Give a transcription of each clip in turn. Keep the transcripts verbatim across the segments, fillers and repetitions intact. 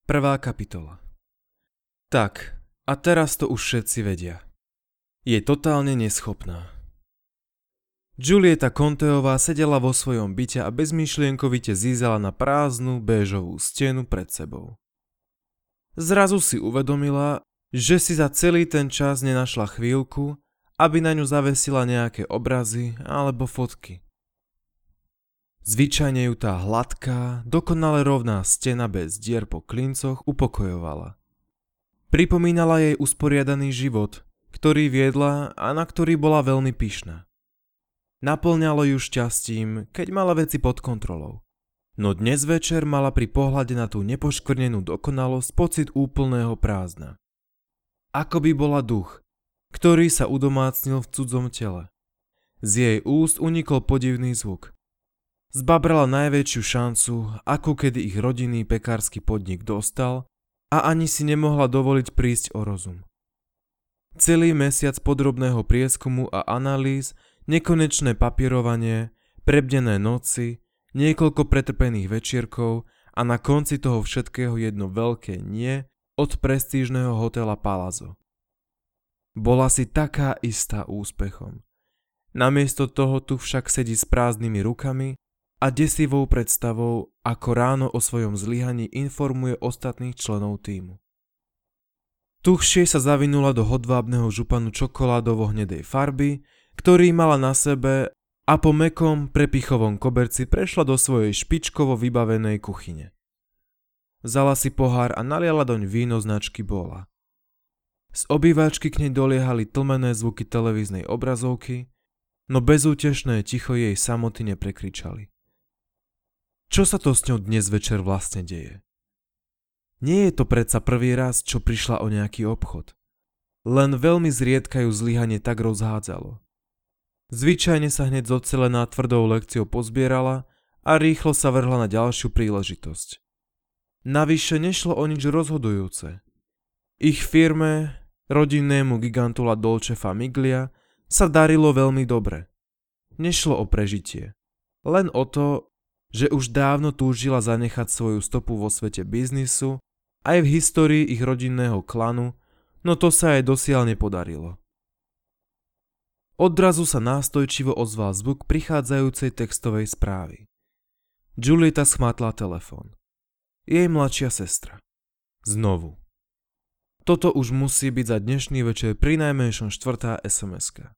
Prvá kapitola. Tak, a teraz to už všetci vedia. Je totálne neschopná. Julieta Conteová sedela vo svojom byte a bezmyšlienkovite zízala na prázdnu béžovú stenu pred sebou. Zrazu si uvedomila, že si za celý ten čas nenašla chvíľku, aby na ňu zavesila nejaké obrazy alebo fotky. Zvyčajne ju tá hladká, dokonale rovná stena bez dier po klincoch upokojovala. Pripomínala jej usporiadaný život, ktorý viedla a na ktorý bola veľmi pyšná. Naplňalo ju šťastím, keď mala veci pod kontrolou. No dnes večer mala pri pohľade na tú nepoškvrnenú dokonalosť pocit úplného prázdna. Ako by bola duch, ktorý sa udomácnil v cudzom tele. Z jej úst unikol podivný zvuk. Zbabrala najväčšiu šancu, akú kedy ich rodinný pekársky podnik dostal, a ani si nemohla dovoliť prísť o rozum. Celý mesiac podrobného prieskumu a analýz, nekonečné papierovanie, prebdené noci, niekoľko pretrpených večierkov a na konci toho všetkého jedno veľké nie od prestížneho hotela Palazzo. Bola si taká istá úspechom. Namiesto toho tu však sedí s prázdnymi rukami a desivou predstavou, ako ráno o svojom zlyhaní informuje ostatných členov tímu. Tuhšie sa zavinula do hodvábneho županu čokoládovo-hnedej farby, ktorý mala na sebe, a po mäkkom prepichovom koberci prešla do svojej špičkovo vybavenej kuchyne. Vzala si pohár a naliala doň víno značky Bola. Z obývačky k nej doliehali tlmené zvuky televíznej obrazovky, no bezútešné ticho jej samoty neprekričali. Čo sa to s ňou dnes večer vlastne deje? Nie je to predsa prvý raz, čo prišla o nejaký obchod. Len veľmi zriedka ju zlyhanie tak rozhádzalo. Zvyčajne sa hneď zocelená tvrdou lekciou pozbierala a rýchlo sa vrhla na ďalšiu príležitosť. Navyše nešlo o nič rozhodujúce. Ich firme, rodinnému gigantu La Dolce Famiglia, sa darilo veľmi dobre. Nešlo o prežitie. Len o to, že už dávno túžila zanechať svoju stopu vo svete biznisu aj v histórii ich rodinného klanu, no to sa jej dosiaľ nepodarilo. Odrazu sa nástojčivo ozval zvuk prichádzajúcej textovej správy. Julieta schmátla telefón. Jej mladšia sestra. Znovu. Toto už musí byť za dnešný večer prinajmenšom štvrtá es em eska.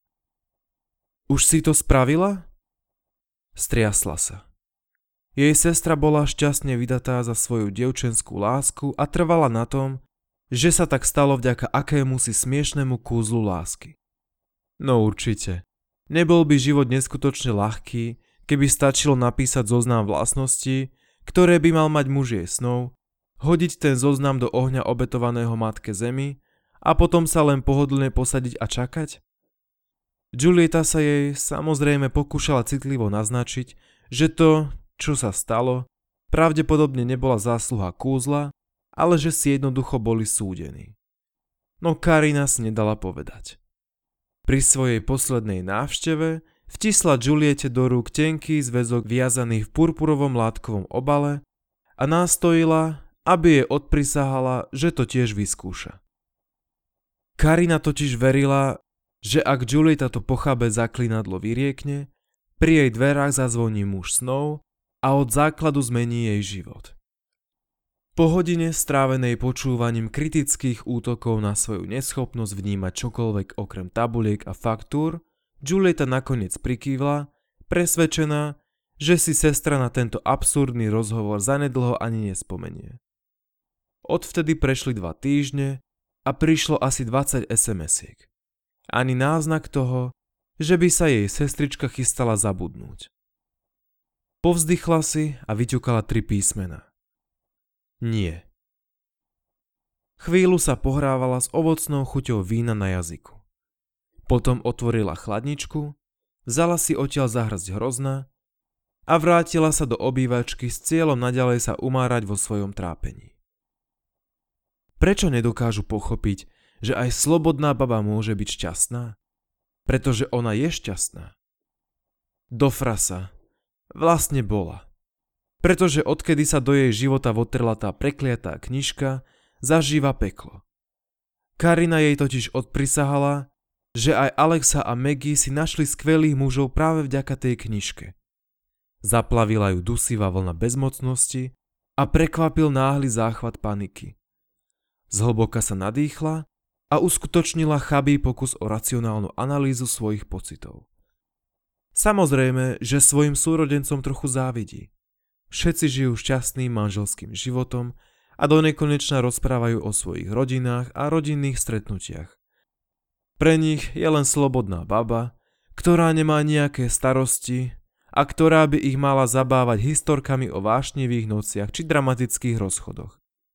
Už si to spravila? Striasla sa. Jej sestra bola šťastne vydatá za svoju dievčenskú lásku a trvala na tom, že sa tak stalo vďaka akémusi smiešnemu kúzlu lásky. No určite. Nebol by život neskutočne ľahký, keby stačilo napísať zoznam vlastností, ktoré by mal mať muž jej snov, hodiť ten zoznam do ohňa obetovaného matke Zemi a potom sa len pohodlne posadiť a čakať? Julieta sa jej samozrejme pokúšala citlivo naznačiť, že to, čo sa stalo, pravdepodobne nebola zásluha kúzla, ale že si jednoducho boli súdení. No Karina si nedala povedať. Pri svojej poslednej návšteve vtisla Juliete do rúk tenký zväzok viazaný v purpurovom látkovom obale a nastojila, aby jej odprisahala, že to tiež vyskúša. Karina totiž verila, že ak Julieta to pochabé zaklinadlo vyriekne, pri jej dverách zazvoní muž snov a od základu zmení jej život. Po hodine strávenej počúvaním kritických útokov na svoju neschopnosť vnímať čokoľvek okrem tabuliek a faktúr, Julieta nakoniec prikývla, presvedčená, že si sestra na tento absurdný rozhovor zanedlho ani nespomenie. Odvtedy prešli dva týždne a prišlo asi dvadsať es em esiek. Ani náznak toho, že by sa jej sestrička chystala zabudnúť. Povzdychla si a vyťukala tri písmená. Nie. Chvíľu sa pohrávala s ovocnou chuťou vína na jazyku. Potom otvorila chladničku, vzala si odtiaľ zahŕsť hrozna a vrátila sa do obývačky s cieľom naďalej sa umárať vo svojom trápení. Prečo nedokážu pochopiť, že aj slobodná baba môže byť šťastná? Pretože ona je šťastná. Do frasa. Vlastne bola. pretože odkedy sa do jej života votrela tá prekliatá knižka, zažíva peklo. Karina jej totiž odprisahala, že aj Alexa a Maggie si našli skvelých mužov práve vďaka tej knižke. Zaplavila ju dusivá vlna bezmocnosti a prekvapil náhly záchvat paniky. Zhlboka sa nadýchla a uskutočnila chabý pokus o racionálnu analýzu svojich pocitov. Samozrejme, že svojim súrodencom trochu závidí. Všetci žijú šťastným manželským životom a donekonečna rozprávajú o svojich rodinách a rodinných stretnutiach. Pre nich je len slobodná baba, ktorá nemá nejaké starosti a ktorá by ich mala zabávať historkami o vášnivých nociach či dramatických rozchodoch.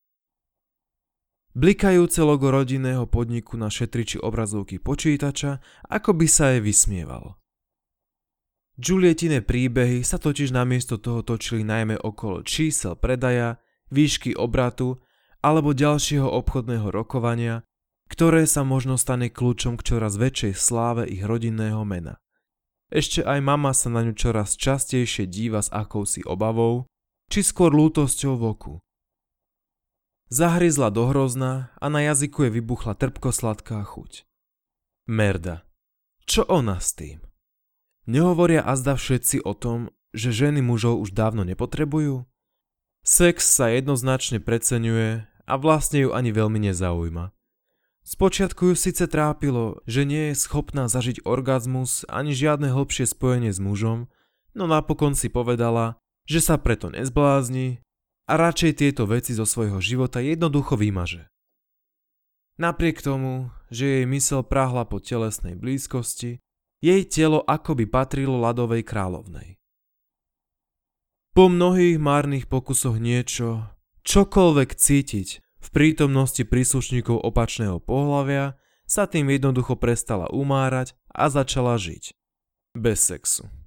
Blikajúce logo rodinného podniku na šetriči obrazovky počítača, ako by sa jej vysmievalo. Julietine príbehy sa totiž namiesto toho točili najmä okolo čísel predaja, výšky obratu alebo ďalšieho obchodného rokovania, ktoré sa možno stane kľúčom k čoraz väčšej sláve ich rodinného mena. Ešte aj mama sa na ňu čoraz častejšie díva s akousi obavou, či skôr lútosťou v oku. Zahryzla do hrozna a na jazyku je vybuchla trpkosladká chuť. Merda. Čo ona s tým? Nehovoria azda všetci o tom, že ženy mužov už dávno nepotrebujú? Sex sa jednoznačne preceňuje a vlastne ju ani veľmi nezaujíma. Spočiatku ju síce trápilo, že nie je schopná zažiť orgazmus ani žiadne hlbšie spojenie s mužom, no napokon si povedala, že sa preto nezblázni a radšej tieto veci zo svojho života jednoducho vymaže. Napriek tomu, že jej myseľ prahla po telesnej blízkosti, jej telo akoby patrilo ľadovej kráľovnej. Po mnohých márnych pokusoch niečo, čokoľvek cítiť v prítomnosti príslušníkov opačného pohlavia, sa tým jednoducho prestala umárať a začala žiť. Bez sexu.